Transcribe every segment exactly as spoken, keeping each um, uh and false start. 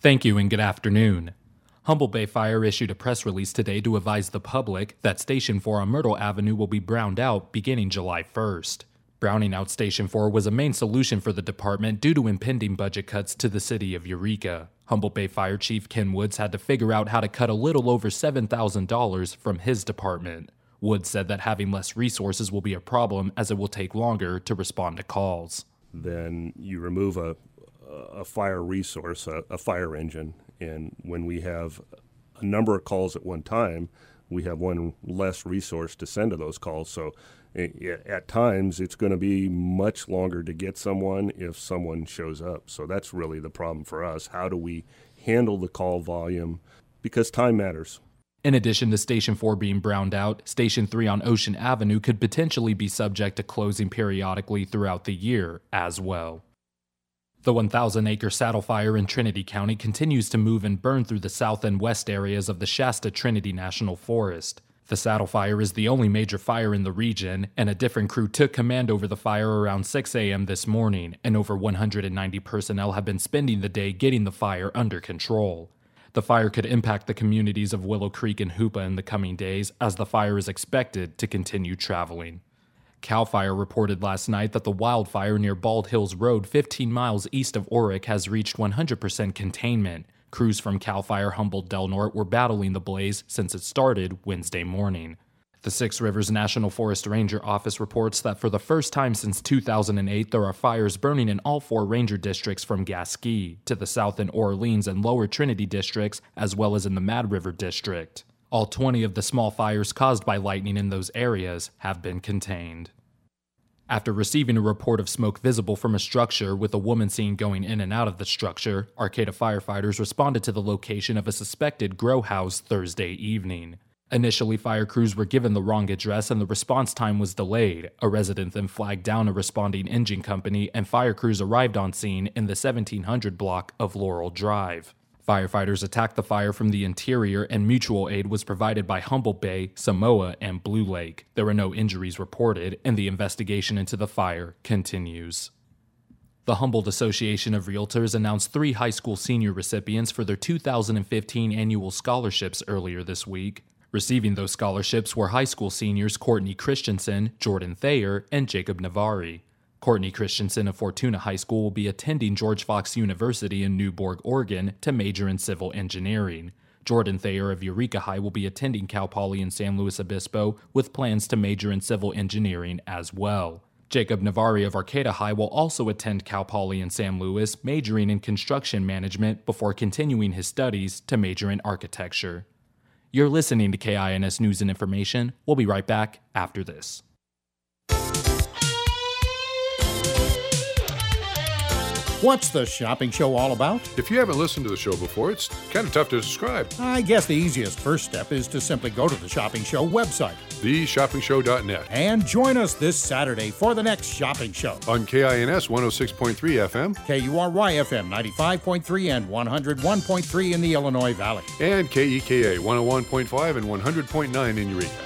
Thank you and good afternoon. Humboldt Bay Fire issued a press release today to advise the public that Station four on Myrtle Avenue will be browned out beginning July first. Browning out Station four was a main solution for the department due to impending budget cuts to the city of Eureka. Humboldt Bay Fire Chief Ken Woods had to figure out how to cut a little over seven thousand dollars from his department. Woods said that having less resources will be a problem as it will take longer to respond to calls. Then you remove a, a fire resource, a, a fire engine, and when we have a number of calls at one time, we have one less resource to send to those calls. So at times, it's going to be much longer to get someone if someone shows up. So that's really the problem for us. How do we handle the call volume? Because time matters. In addition to Station four being browned out, Station three on Ocean Avenue could potentially be subject to closing periodically throughout the year as well. The one thousand acre saddle fire in Trinity County continues to move and burn through the south and west areas of the Shasta-Trinity National Forest. The saddle fire is the only major fire in the region, and a different crew took command over the fire around six a.m. this morning, and over one hundred ninety personnel have been spending the day getting the fire under control. The fire could impact the communities of Willow Creek and Hoopa in the coming days, as the fire is expected to continue traveling. CAL FIRE reported last night that the wildfire near Bald Hills Road, fifteen miles east of Orick, has reached one hundred percent containment. Crews from CAL FIRE Humboldt Del Norte were battling the blaze since it started Wednesday morning. The Six Rivers National Forest Ranger Office reports that for the first time since two thousand eight, there are fires burning in all four ranger districts from Gasquet to the south in Orleans and Lower Trinity districts, as well as in the Mad River district. All twenty of the small fires caused by lightning in those areas have been contained. After receiving a report of smoke visible from a structure with a woman seen going in and out of the structure, Arcata firefighters responded to the location of a suspected grow house Thursday evening. Initially, fire crews were given the wrong address and the response time was delayed. A resident then flagged down a responding engine company, and fire crews arrived on scene in the seventeen hundred block of Laurel Drive. Firefighters attacked the fire from the interior, and mutual aid was provided by Humboldt Bay, Samoa, and Blue Lake. There were no injuries reported, and the investigation into the fire continues. The Humboldt Association of Realtors announced three high school senior recipients for their two thousand fifteen annual scholarships earlier this week. Receiving those scholarships were high school seniors Courtney Christensen, Jordan Thayer, and Jacob Navari. Courtney Christensen of Fortuna High School will be attending George Fox University in Newborg, Oregon, to major in civil engineering. Jordan Thayer of Eureka High will be attending Cal Poly in San Luis Obispo with plans to major in civil engineering as well. Jacob Navari of Arcata High will also attend Cal Poly in San Luis, majoring in construction management before continuing his studies to major in architecture. You're listening to K I N S News and Information. We'll be right back after this. What's the shopping show all about? If you haven't listened to the show before, it's kind of tough to describe. I guess the easiest first step is to simply go to the Shopping Show website, the shopping show dot net, and join us this Saturday for the next shopping show. On K I N S one oh six point three F M, K U R Y F M ninety-five point three and one oh one point three in the Illinois Valley, and K E K A one oh one point five and one hundred point nine in Eureka.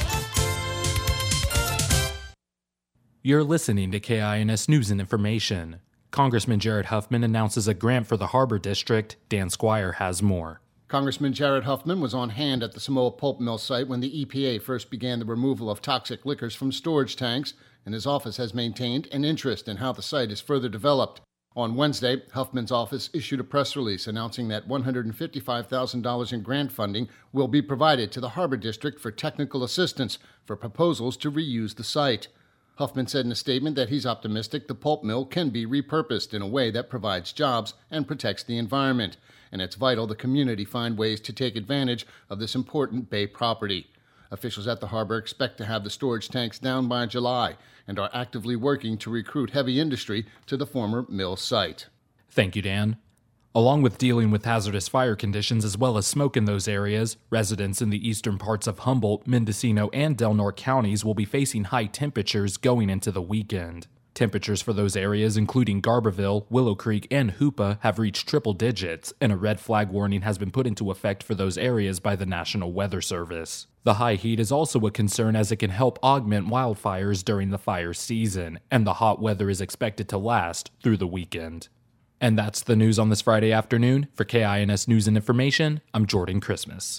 You're listening to K I N S News and Information. Congressman Jared Huffman announces a grant for the Harbor District. Dan Squire has more. Congressman Jared Huffman was on hand at the Samoa Pulp Mill site when the E P A first began the removal of toxic liquors from storage tanks, and his office has maintained an interest in how the site is further developed. On Wednesday, Huffman's office issued a press release announcing that one hundred fifty-five thousand dollars in grant funding will be provided to the Harbor District for technical assistance for proposals to reuse the site. Huffman said in a statement that he's optimistic the pulp mill can be repurposed in a way that provides jobs and protects the environment, and it's vital the community find ways to take advantage of this important Bay property. Officials at the harbor expect to have the storage tanks down by July and are actively working to recruit heavy industry to the former mill site. Thank you, Dan. Along with dealing with hazardous fire conditions as well as smoke in those areas, residents in the eastern parts of Humboldt, Mendocino, and Del Norte counties will be facing high temperatures going into the weekend. Temperatures for those areas, including Garberville, Willow Creek, and Hoopa, have reached triple digits, and a red flag warning has been put into effect for those areas by the National Weather Service. The high heat is also a concern as it can help augment wildfires during the fire season, and the hot weather is expected to last through the weekend. And that's the news on this Friday afternoon. For K I N S News and Information, I'm Jordan Christmas.